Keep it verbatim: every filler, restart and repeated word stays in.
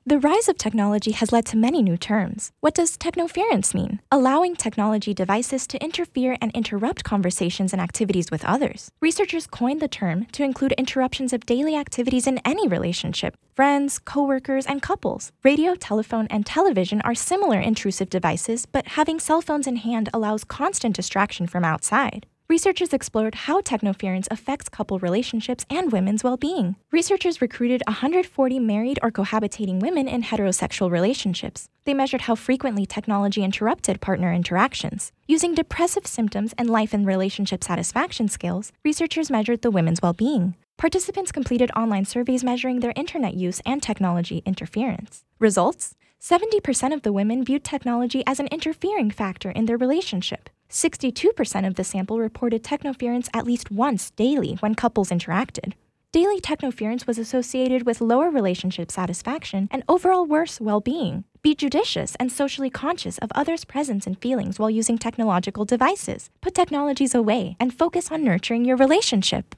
The rise of technology has led to many new terms. What does technoference mean? Allowing technology devices to interfere and interrupt conversations and activities with others. Researchers coined the term to include interruptions of daily activities in any relationship, friends, coworkers, and couples. Radio, telephone, and television are similar intrusive devices, but having cell phones in hand allows constant distraction from outside. Researchers explored how technoference affects couple relationships and women's well-being. Researchers recruited one hundred forty married or cohabitating women in heterosexual relationships. They measured how frequently technology interrupted partner interactions. Using depressive symptoms and life and relationship satisfaction scales, researchers measured the women's well-being. Participants completed online surveys measuring their internet use and technology interference. Results? seventy percent of the women viewed technology as an interfering factor in their relationship. sixty-two percent of the sample reported technoference at least once daily when couples interacted. Daily technoference was associated with lower relationship satisfaction and overall worse well-being. Be judicious and socially conscious of others' presence and feelings while using technological devices. Put technologies away and focus on nurturing your relationship.